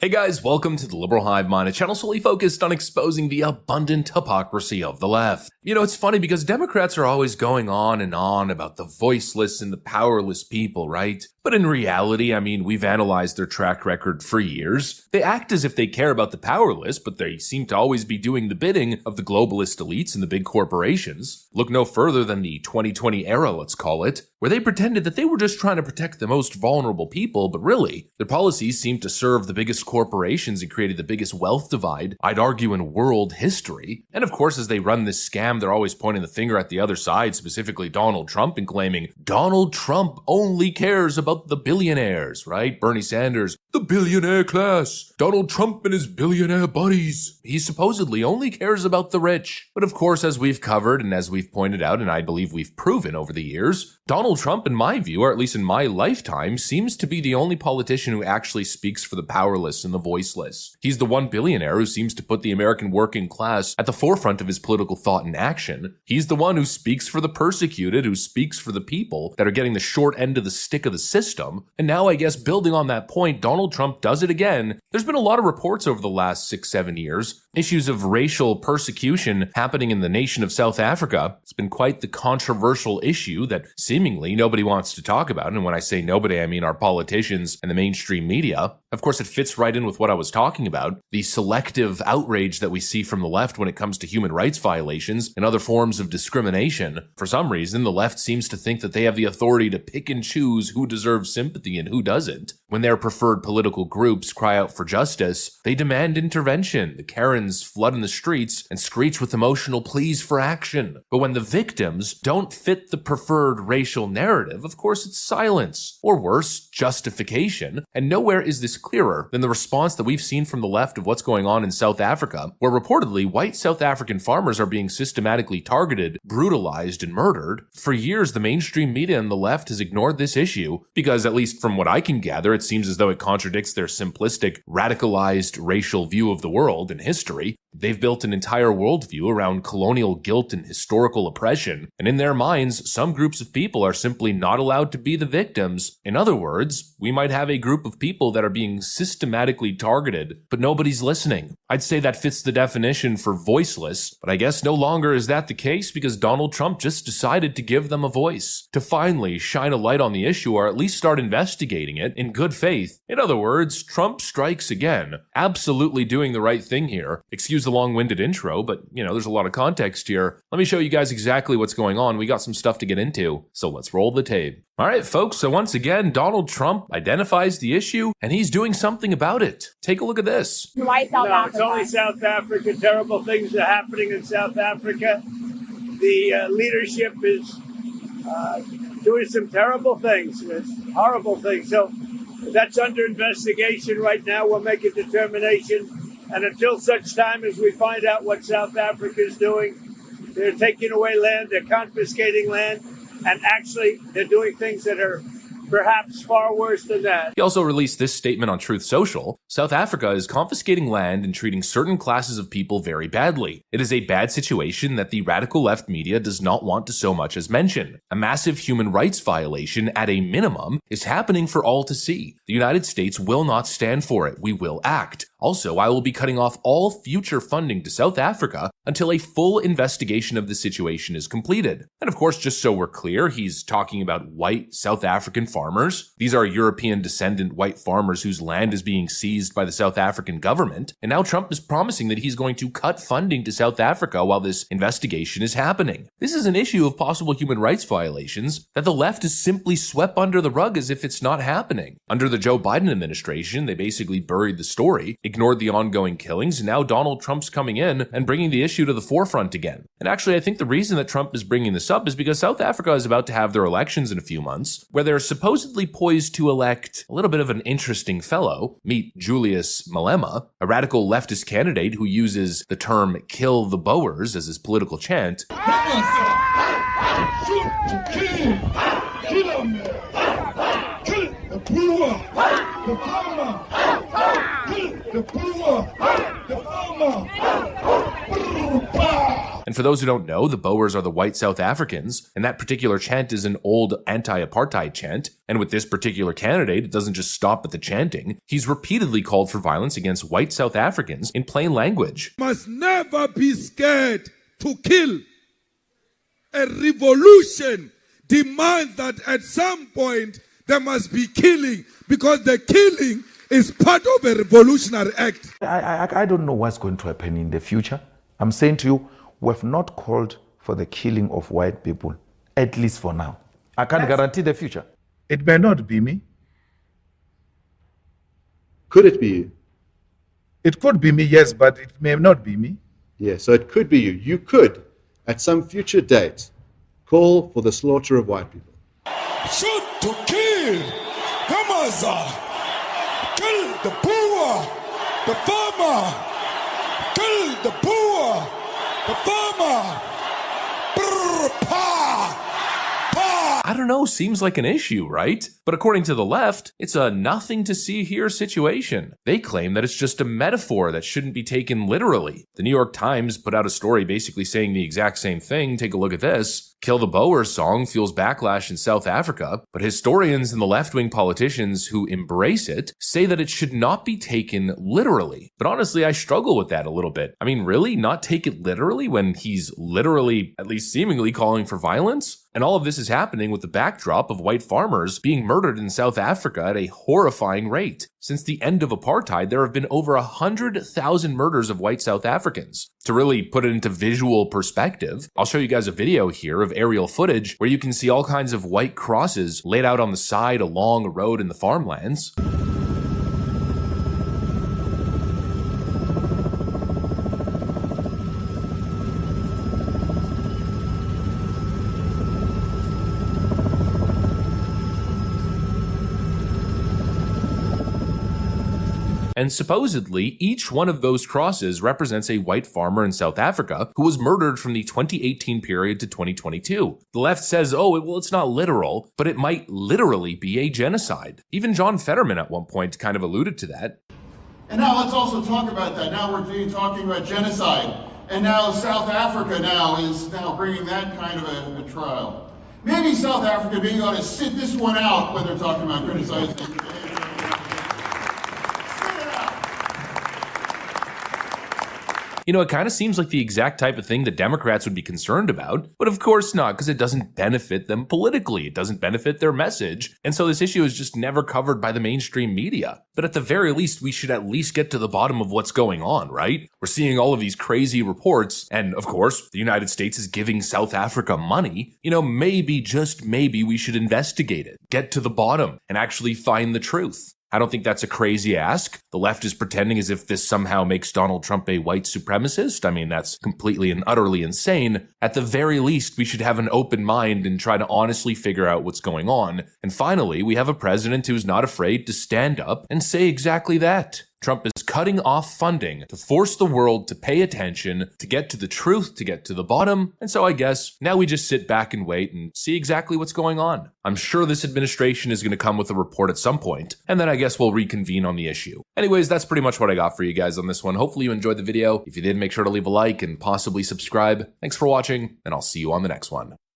Hey guys, welcome to the Liberal Hive Mind, a channel solely focused on exposing the abundant hypocrisy of the left. You know, it's funny because Democrats are always going on and on about the voiceless and the powerless people, right? But in reality, I mean, we've analyzed their track record for years. They act as if they care about the powerless, but they seem to always be doing the bidding of the globalist elites and the big corporations. Look no further than the 2020 era, let's call it, where they pretended that they were just trying to protect the most vulnerable people, but really, their policies seemed to serve the biggest corporations and created the biggest wealth divide, I'd argue, in world history. And of course, as they run this scam, they're always pointing the finger at the other side, specifically Donald Trump, and claiming Donald Trump only cares about the billionaires, right? Bernie Sanders, the billionaire class. Donald Trump and his billionaire buddies. He supposedly only cares about the rich. But of course, as we've covered and as we've pointed out, and I believe we've proven over the years, Donald Trump, in my view, or at least in my lifetime, seems to be the only politician who actually speaks for the powerless and the voiceless. He's the one billionaire who seems to put the American working class at the forefront of his political thought and action. He's the one who speaks for the persecuted, who speaks for the people that are getting the short end of the stick of the system. And now, I guess, building on that point, Donald Trump does it again. There's been a lot of reports over the last 6-7 years. Issues of racial persecution happening in the nation of South Africa. It's been quite the controversial issue that seemingly nobody wants to talk about. And when I say nobody, I mean our politicians and the mainstream media. Of course, it fits right in with what I was talking about. The selective outrage that we see from the left when it comes to human rights violations and other forms of discrimination. For some reason, the left seems to think that they have the authority to pick and choose who deserves sympathy and who doesn't. When their preferred political groups cry out for justice, they demand intervention. The Karens flood in the streets and screech with emotional pleas for action. But when the victims don't fit the preferred racial narrative, of course it's silence. Or worse, justification. And nowhere is this clearer than the response that we've seen from the left of what's going on in South Africa, where reportedly white South African farmers are being systematically targeted, brutalized, and murdered. For years, the mainstream media and the left has ignored this issue because, at least from what I can gather, it seems as though it contradicts their simplistic, radicalized racial view of the world and history. They've built an entire worldview around colonial guilt and historical oppression, and in their minds, some groups of people are simply not allowed to be the victims. In other words, we might have a group of people that are being systematically targeted, but nobody's listening. I'd say that fits the definition for voiceless, but I guess no longer is that the case because Donald Trump just decided to give them a voice, to finally shine a light on the issue or at least start investigating it in good faith. In other words, Trump strikes again, absolutely doing the right thing here. Excuse the long-winded intro, but there's a lot of context here. Let me show you guys exactly what's going on. We got some stuff to get into, so let's roll the tape. All right, folks, so once again, Donald Trump identifies the issue, and he's doing something about it. Take a look at this. Why South Africa? It's only South Africa. Terrible things are happening in South Africa. The leadership is doing some terrible things, horrible things. So that's under investigation right now. We'll make a determination. And until such time as we find out what South Africa is doing, they're taking away land, they're confiscating land, and actually they're doing things that are perhaps far worse than that. He also released this statement on Truth Social. South Africa is confiscating land and treating certain classes of people very badly. It is a bad situation that the radical left media does not want to so much as mention. A massive human rights violation, at a minimum, is happening for all to see. The United States will not stand for it. We will act. Also, I will be cutting off all future funding to South Africa until a full investigation of the situation is completed. And of course, just so we're clear, he's talking about white South African farmers. These are European descendant white farmers whose land is being seized by the South African government. And now Trump is promising that he's going to cut funding to South Africa while this investigation is happening. This is an issue of possible human rights violations that the left has simply swept under the rug as if it's not happening. Under the Joe Biden administration, they basically buried the story, ignored the ongoing killings, and now Donald Trump's coming in and bringing the issue to the forefront again. And actually, I think the reason that Trump is bringing this up is because South Africa is about to have their elections in a few months, where they're supposedly poised to elect a little bit of an interesting fellow. Meet Julius Malema, a radical leftist candidate who uses the term "kill the Boers" as his political chant. And for those who don't know, the Boers are the white South Africans, and that particular chant is an old anti-apartheid chant. And with this particular candidate, it doesn't just stop at the chanting. He's repeatedly called for violence against white South Africans in plain language. Must never be scared to kill. A revolution demands that at some point there must be killing, because the killing is part of a revolutionary act. I don't know what's going to happen in the future. I'm saying to you, we have not called for the killing of white people, at least for now. I can't guarantee the future. It may not be me. Could it be you? It could be me, yes, but it may not be me. Yeah, so it could be you. You could, at some future date, call for the slaughter of white people. Shoot to kill. Hamaza. Kill the poor. The farmer. Kill the poor. The farmer. Brr, pa. I don't know, seems like an issue, right? But according to the left, it's a nothing to see here situation. They claim that it's just a metaphor that shouldn't be taken literally. The New York Times put out a story basically saying the exact same thing. Take a look at this. Kill the Boers song fuels backlash in South Africa, but historians and the left-wing politicians who embrace it say that it should not be taken literally. But honestly, I struggle with that a little bit. I mean, really? Not take it literally when he's literally, at least seemingly, calling for violence? And all of this is happening with the backdrop of white farmers being murdered in South Africa at a horrifying rate. Since the end of apartheid, there have been over 100,000 murders of white South Africans. To really put it into visual perspective, I'll show you guys a video here of aerial footage where you can see all kinds of white crosses laid out on the side along a road in the farmlands. And supposedly, each one of those crosses represents a white farmer in South Africa who was murdered from the 2018 period to 2022. The left says, oh, well, it's not literal, but it might literally be a genocide. Even John Fetterman at one point kind of alluded to that. And now let's also talk about that. Now we're talking about genocide. And now South Africa is bringing that kind of a trial. Maybe South Africa being able to sit this one out when they're talking about criticizing. You know, it kind of seems like the exact type of thing that Democrats would be concerned about, but of course not, because it doesn't benefit them politically. It doesn't benefit their message. And so this issue is just never covered by the mainstream media. But at the very least, we should at least get to the bottom of what's going on, right? We're seeing all of these crazy reports, and of course, the United States is giving South Africa money. You know, maybe, just maybe, we should investigate it, get to the bottom, and actually find the truth. I don't think that's a crazy ask. The left is pretending as if this somehow makes Donald Trump a white supremacist. I mean, that's completely and utterly insane. At the very least, we should have an open mind and try to honestly figure out what's going on. And finally, we have a president who's not afraid to stand up and say exactly that. Trump is cutting off funding to force the world to pay attention, to get to the truth, to get to the bottom. And so I guess now we just sit back and wait and see exactly what's going on. I'm sure this administration is going to come with a report at some point, and then I guess we'll reconvene on the issue. Anyways, that's pretty much what I got for you guys on this one. Hopefully you enjoyed the video. If you did, make sure to leave a like and possibly subscribe. Thanks for watching, and I'll see you on the next one.